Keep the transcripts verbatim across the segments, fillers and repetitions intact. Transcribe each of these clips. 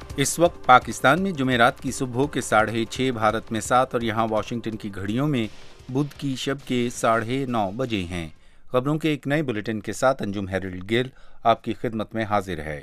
इस वक्त पाकिस्तान में जुमेरात की सुबह के साढ़े छः, भारत में सात और यहाँ वाशिंगटन की घड़ियों में बुध की शब के साढ़े नौ बजे हैं। खबरों के एक नए बुलेटिन के साथ अंजुम हैरिल्ड गिल आपकी खिदमत में हाजिर है।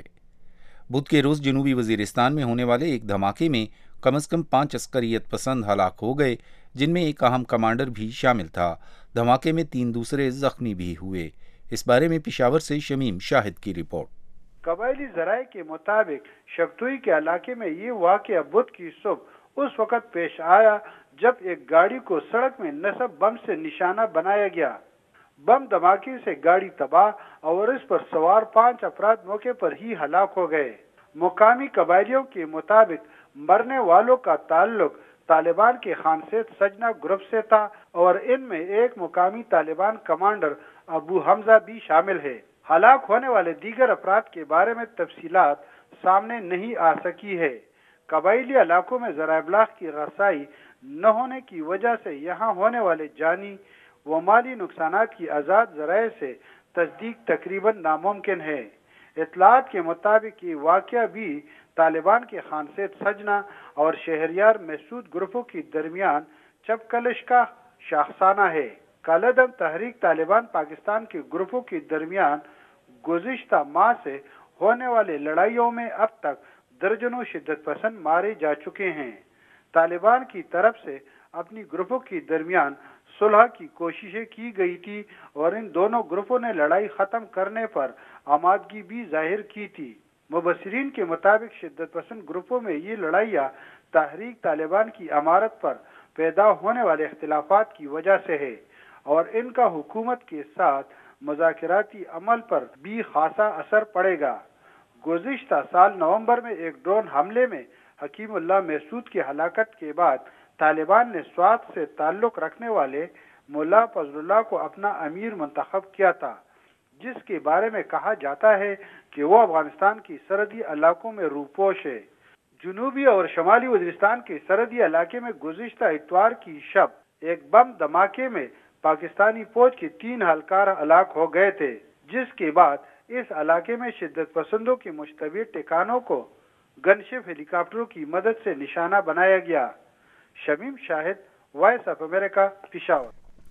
बुध के रोज़ जनूबी वजीरिस्तान में होने वाले एक धमाके में कम अज़ कम पाँच अस्करियत पसंद हलाक हो गए, जिनमें एक अहम कमांडर भी शामिल था। धमाके में तीन दूसरे जख्मी भी हुए। इस बारे में पेशावर से शमीम शाहिद की रिपोर्ट। कबायली ज़राए के मुताबिक शक्तुई के इलाके में ये वाक़या बुध की सुबह उस वक़्त पेश आया जब एक गाड़ी को सड़क में नस्ब बम से निशाना बनाया गया। बम धमाके से गाड़ी तबाह और इस पर सवार पांच अफराद मौके पर ही हलाक हो गए। मुकामी कबायलियों के मुताबिक मरने वालों का ताल्लुक तालिबान के खानसेद सजना ग्रुप से था और इनमें एक मुकामी तालिबान कमांडर अबू हमजा भी शामिल है। हलाक होने वाले दीगर अफराद के बारे में तफसीलात सामने नहीं आ सकी है। कबायली इलाकों में ज़राए इब्लाग की रसाई न होने की वजह से यहाँ होने वाले जानी व माली नुकसानात की आज़ाद ज़राए से तस्दीक तकरीबन नामुमकिन है। इत्तलात के मुताबिक ये वाक़या भी तालिबान के खानसेद सजना और शहरियार मसूद ग्रुपों के दरमियान चपकलिश का शाखसाना है। कालदम तहरीक तालिबान पाकिस्तान के ग्रुपों के दरमियान गुज़िश्ता माह से होने वाले लड़ाइयों में अब तक दर्जनों शिद्दत पसंद मारे जा चुके हैं। तालिबान की तरफ से अपनी ग्रुपों के दरमियान सुलह की कोशिशें की गई थी और इन दोनों ग्रुपों ने लड़ाई ख़त्म करने पर आमादगी भी जाहिर की थी। मुबस्सिरीन के मुताबिक शिद्दत पसंद ग्रुपों में ये लड़ाइयाँ तहरीक तालिबान की अमारत पर पैदा होने वाले इख्तिलाफात की वजह से है और इनका हुकूमत के साथ मुज़ाकराती अमल पर भी खासा असर पड़ेगा। गुज़िश्ता साल नवंबर में एक ड्रोन हमले में हकीमुल्लाह मसूद की हलाकत के बाद तालिबान ने स्वात से ताल्लुक़ रखने वाले मुल्ला फजलुल्लाह को अपना अमीर मुंतखब किया था, जिसके बारे में कहा जाता है कि वो अफगानिस्तान की सरहदी इलाकों में रूपोश है। जनूबी और शमाली वज़ीरिस्तान के सरहदी इलाके में गुज़िश्ता इतवार की शब एक बम धमाके में पाकिस्तानी फौज के तीन एहलकार हलाक हो गए थे, जिसके बाद इस इलाके में शिद्दत पसंदों के मुश्तबे ठिकानों को गनशिप हेलीकॉप्टरों की मदद से निशाना बनाया गया। Shamim Shahid, voice of America, Peshawar.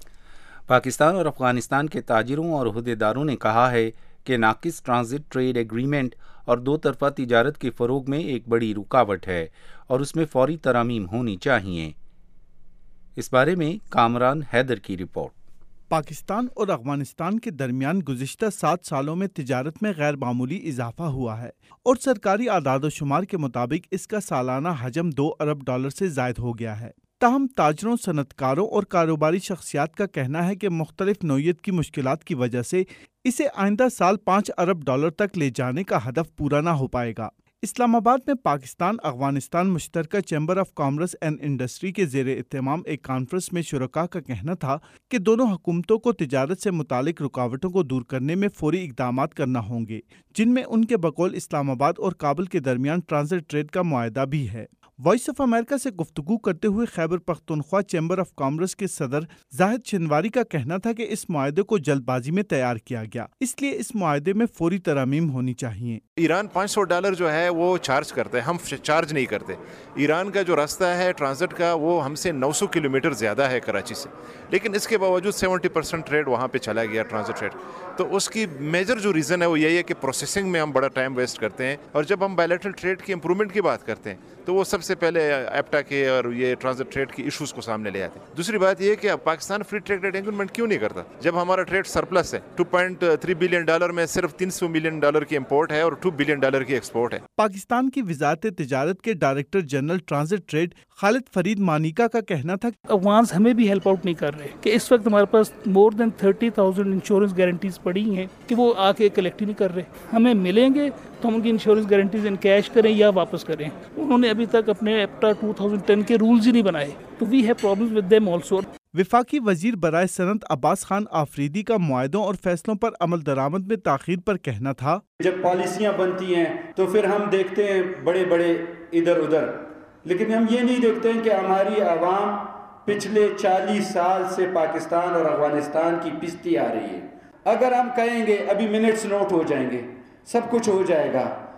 Pakistan और अफगानिस्तान के ताजिरों और ओहदेदारों ने कहा है कि नाकिस ट्रांजिट ट्रेड एग्रीमेंट और दो तरफा तिजारत के फ़रोग में एक बड़ी रुकावट है और उसमें फौरी तरामीम होनी चाहिए। इस बारे में कामरान हैदर की रिपोर्ट। पाकिस्तान और अफगानिस्तान के दरमियान गुज़िश्ता सात सालों में तिजारत में गैर मामूली इजाफा हुआ है और सरकारी आदाद-ओ-शुमार के मुताबिक इसका सालाना हजम दो अरब डॉलर से ज़ायद हो गया है। ताहम ताजरों, सनतकारों और कारोबारी शख्सियात का कहना है कि मुख्तलिफ नौइयत की मुश्किलात की वजह से इसे आइंदा साल पाँच अरब डॉलर तक ले जाने का हदफ पूरा ना हो पाएगा। इस्लामाबाद में पाकिस्तान अफगानिस्तान मुश्तरका chamber of commerce and industry के ज़ेरे इत्तेमाम एक कॉन्फ्रेंस में शुरका का कहना था कि दोनों हुकूमतों को तिजारत से मुतालिक रुकावटों को दूर करने में फौरी इक़दामात करना होंगे, जिनमें उनके बकौल इस्लामाबाद और काबुल के दरमियान ट्रांजिट ट्रेड का मुआहदा भी है। वॉइस ऑफ अमेरिका से गुफ्तगू करते हुए Khyber Pakhtunkhwa chamber of commerce के सदर जाहिद शिनवारी का कहना था कि इस मुआहदे को जल्दबाजी में तैयार किया गया, इसलिए इस मुआहदे में फौरी तरामीम होनी चाहिए। ईरान पाँच सौ डॉलर जो है वो चार्ज करते हैं, हम चार्ज नहीं करते। ईरान का जो रास्ता है ट्रांजिट का वो हमसे नौ सौ किलोमीटर ज़्यादा है कराची से, लेकिन इसके बावजूद सत्तर परसेंट ट्रेड वहाँ पे चला गया ट्रांजिट ट्रेड। तो उसकी मेजर जो रीज़न है वो यही है कि प्रोसेसिंग में हम बड़ा टाइम वेस्ट करते हैं और जब हम बायलैटरल ट्रेड की इंप्रूवमेंट की बात करते हैं तो वो सबसे पहले एप्टा के और ये ट्रांजिट ट्रेड की इश्यूज़ को सामने ले आते हैं। दूसरी बात ये कि पाकिस्तान फ्री ट्रेड एग्रीमेंट क्यों नहीं करता जब हमारा ट्रेड सरप्लस है। दो पॉइंट तीन बिलियन डॉलर में सिर्फ तीन सौ मिलियन डॉलर की इंपोर्ट है और दो बिलियन डॉलर की एक्सपोर्ट है। पाकिस्तान की वजारत तिजारत के director general transit trade Khalid Farid Manika का कहना था अफगान्स हमें भी हेल्प आउट नहीं कर रहे कि इस वक्त हमारे पास more than thirty thousand insurance guarantees पड़ी हैं कि वो आके कलेक्ट ही नहीं कर रहे। हमें मिलेंगे तो हम उनकी इंश्योरेंस गारंटीज इन कैश करें या वापस करें। उन्होंने अभी तक अपने एप्टा टू थाउजेंड टेन के रूल्स ही नहीं बनाए, तो we have problems with them also. विफाकी वजीर बराए सनत अब्बास खान आफरीदी का मुआहदों और फैसलों पर अमल दरामद में ताखीर पर कहना था, जब पॉलिसियाँ बनती हैं तो फिर हम देखते हैं बड़े बड़े इधर उधर, लेकिन हम ये नहीं देखते हैं कि हमारी आवाम पिछले चालीस साल से पाकिस्तान और अफगानिस्तान की पिसती आ रही है। अगर हम कहेंगे अभी मिनट्स नोट हो जाएंगे, सब कुछ हो जाएगा,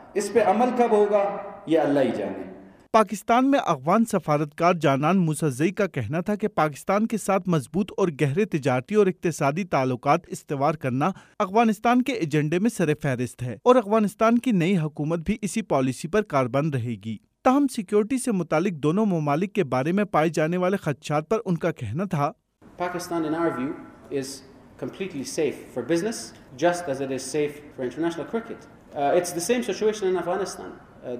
اس پہ عمل کب ہوگا یہ اللہ ہی جانے۔ پاکستان میں افغان سفارتکار جانان موسیٰ کا کہنا تھا کہ پاکستان کے ساتھ مضبوط اور گہرے تجارتی اور اقتصادی تعلقات استوار کرنا افغانستان کے ایجنڈے میں سر فہرست ہے اور افغانستان کی نئی حکومت بھی اسی پالیسی پر کاربند رہے گی۔ تاہم سیکیورٹی سے متعلق دونوں ممالک کے بارے میں پائے جانے والے خدشات پر ان کا کہنا تھا، Pakistan in our view is completely safe for business just as it is safe for international cricket. Uh, it's the same situation in Afghanistan.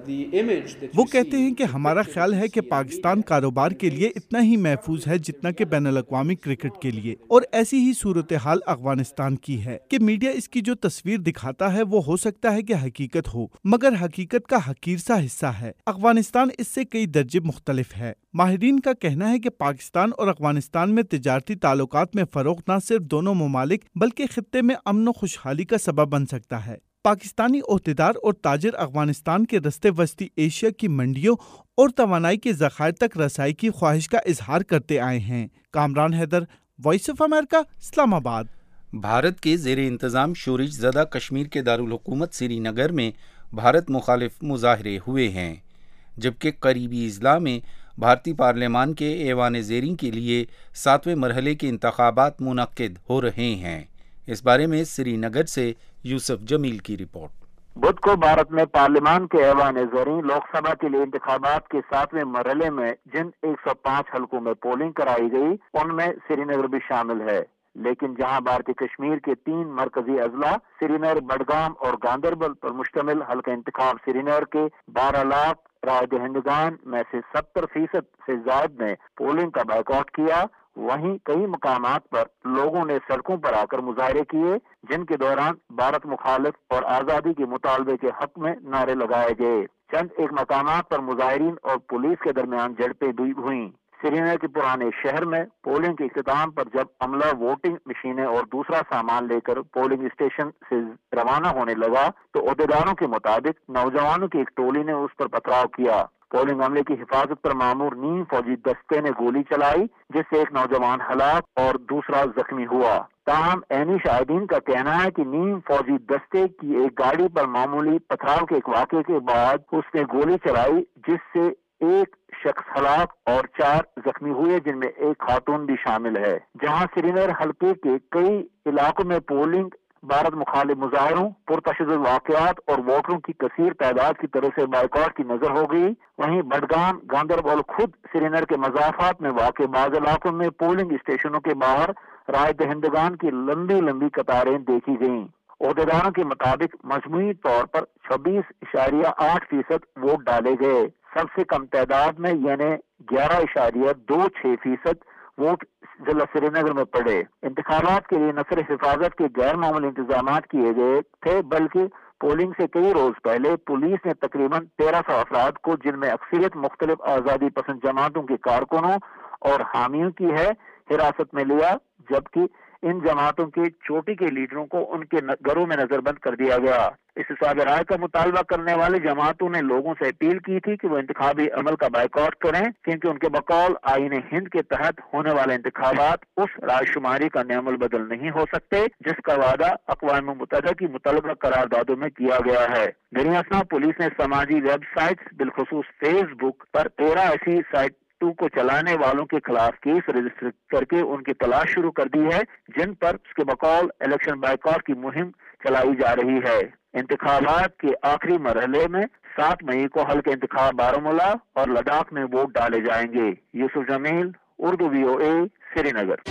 وہ کہتے ہیں کہ ہمارا خیال ہے کہ پاکستان کاروبار کے لیے اتنا ہی محفوظ ہے جتنا کہ بین الاقوامی کرکٹ کے لیے، اور ایسی ہی صورتحال افغانستان کی ہے کہ میڈیا اس کی جو تصویر دکھاتا ہے وہ ہو سکتا ہے کہ حقیقت ہو، مگر حقیقت کا حقیر سا حصہ ہے۔ افغانستان اس سے کئی درجے مختلف ہے۔ ماہرین کا کہنا ہے کہ پاکستان اور افغانستان میں تجارتی تعلقات میں فروغ نہ صرف دونوں ممالک بلکہ خطے میں امن و خوشحالی کا سبب بن سکتا ہے۔ پاکستانی عہدیدار اور تاجر افغانستان کے رستے وسطی ایشیا کی منڈیوں اور توانائی کے ذخائر تک رسائی کی خواہش کا اظہار کرتے آئے ہیں۔ Kamran Haider, voice of America, Islamabad. Bharat کے زیر انتظام شورش زدہ کشمیر کے دارالحکومت سری نگر میں بھارت مخالف مظاہرے ہوئے ہیں، جبکہ قریبی اضلاع میں بھارتی پارلیمان کے ایوان زیریں کے لیے ساتویں مرحلے کے انتخابات منعقد ہو رہے ہیں۔ اس بارے میں سری نگر سے یوسف جمیل کی رپورٹ۔ بدھ کو بھارت میں پارلیمان کے ایوان زریں لوک سبھا کے لیے انتخابات کے ساتویں مرحلے میں جن ایک سو پانچ حلقوں میں پولنگ کرائی گئی ان میں سری نگر بھی شامل ہے، لیکن جہاں بھارتی کشمیر کے تین مرکزی اضلاع سری نگر، بڈگام اور گاندربل پر مشتمل حلقہ انتخاب سری نگر کے بارہ لاکھ رائے دہندگان میں سے ستر فیصد سے زائد نے پولنگ کا بائیکاٹ کیا، وہیں کئی مقامات پر لوگوں نے سڑکوں پر آ کر مظاہرے کیے جن کے دوران بھارت مخالف اور آزادی کے مطالبے کے حق میں نعرے لگائے گئے۔ چند ایک مقامات پر مظاہرین اور پولیس کے درمیان جھڑپیں بھی ہوئیں۔ سری نگر کے پرانے شہر میں پولنگ کے اختتام پر جب عملہ ووٹنگ مشینیں اور دوسرا سامان لے کر پولنگ اسٹیشن سے روانہ ہونے لگا تو عہدیداروں کے مطابق نوجوانوں کی ایک ٹولی نے اس پر پتھراؤ کیا۔ پولنگ عملے کی حفاظت پر مامور نیم فوجی دستے نے گولی چلائی جس سے ایک نوجوان ہلاک اور دوسرا زخمی ہوا۔ تاہم عینی شاہدین کا کہنا ہے کہ نیم فوجی دستے کی ایک گاڑی پر معمولی پتھراؤ کے ایک واقعے کے بعد اس نے گولی چلائی جس سے ایک شخص ہلاک اور چار زخمی ہوئے جن میں ایک خاتون بھی شامل ہے۔ جہاں سری نگر حلقے کے کئی علاقوں میں پولنگ بھارت مخالف مظاہروں، پرتشدد واقعات اور ووٹروں کی کثیر تعداد کی طرف سے بائیکاٹ کی نظر ہو گئی، وہیں بڈگام، گاندربل خود سری نگر کے مضافات میں واقع بعض علاقوں میں پولنگ اسٹیشنوں کے باہر رائے دہندگان کی لمبی لمبی قطاریں دیکھی گئیں۔ عہدیداروں کے مطابق مجموعی طور پر چھبیس اشاریہ آٹھ فیصد ووٹ ڈالے گئے، سب سے کم تعداد میں یعنی گیارہ اشاریہ دو چھ فیصد ووٹ ضلع سری نگر میں پڑے۔ انتخابات کے لیے نہ صرف حفاظت کے غیر معمولی انتظامات کیے گئے تھے بلکہ پولنگ سے کئی روز پہلے پولیس نے تقریباً تیرہ سو افراد کو جن میں اکثریت مختلف آزادی پسند جماعتوں کے کارکنوں اور حامیوں کی ہے حراست میں لیا، جبکہ ان جماعتوں کے چوٹی کے لیڈروں کو ان کے گھروں میں نظر بند کر دیا گیا۔ اس حساب رائے کا مطالبہ کرنے والے جماعتوں نے لوگوں سے اپیل کی تھی کہ وہ انتخابی عمل کا بائیکاٹ کریں کیونکہ ان کے بقول آئین ہند کے تحت ہونے والے انتخابات اس رائے شماری کا نعم البدل نہیں ہو سکتے جس کا وعدہ اقوام متحدہ کی مطلبہ قراردادوں میں کیا گیا ہے۔ میری اسنا پولیس نے سماجی ویب سائٹس بالخصوص فیس بک پر تیرہ ایسی سائٹ کو چلانے والوں کے خلاف کیس رجسٹر کر کے ان کی تلاش شروع کر دی ہے جن پر اس کے بقول الیکشن بائیکاٹ کی مہم چلائی جا رہی ہے۔ انتخابات کے آخری مرحلے میں سات مئی کو حلقہ انتخاب بارہمولہ اور لداخ میں ووٹ ڈالے جائیں گے۔ یوسف جمیل، اردو وی او اے، سری نگر۔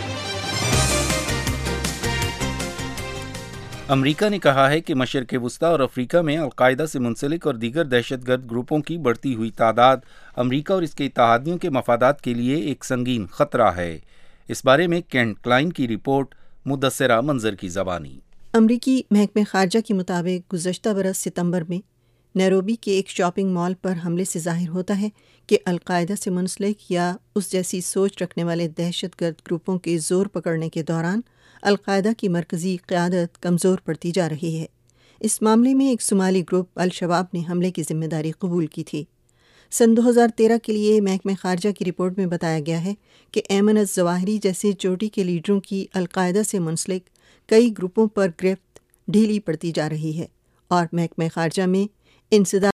امریکہ نے کہا ہے کہ مشرق وسطیٰ اور افریقہ میں القاعدہ سے منسلک اور دیگر دہشت گرد گروپوں کی بڑھتی ہوئی تعداد امریکہ اور اس کے اتحادیوں کے مفادات کے لیے ایک سنگین خطرہ ہے۔ اس بارے میں کینٹ کلائن کی رپورٹ، مدثرہ منظر کی زبانی۔ امریکی محکمہ خارجہ کے مطابق گزشتہ برس ستمبر میں نیروبی کے ایک شاپنگ مال پر حملے سے ظاہر ہوتا ہے کہ القاعدہ سے منسلک یا اس جیسی سوچ رکھنے والے دہشت گرد گروپوں کے زور پکڑنے کے دوران القاعدہ کی مرکزی قیادت کمزور پڑتی جا رہی ہے۔ اس معاملے میں ایک صومالی گروپ الشباب نے حملے کی ذمہ داری قبول کی تھی۔ سن دو ہزار تیرہ کے لیے محکمہ خارجہ کی رپورٹ میں بتایا گیا ہے کہ ایمن الظواہری جیسے چوٹی کے لیڈروں کی القاعدہ سے منسلک کئی گروپوں پر گرفت ڈھیلی پڑتی جا رہی ہے اور محکمہ خارجہ میں انسداد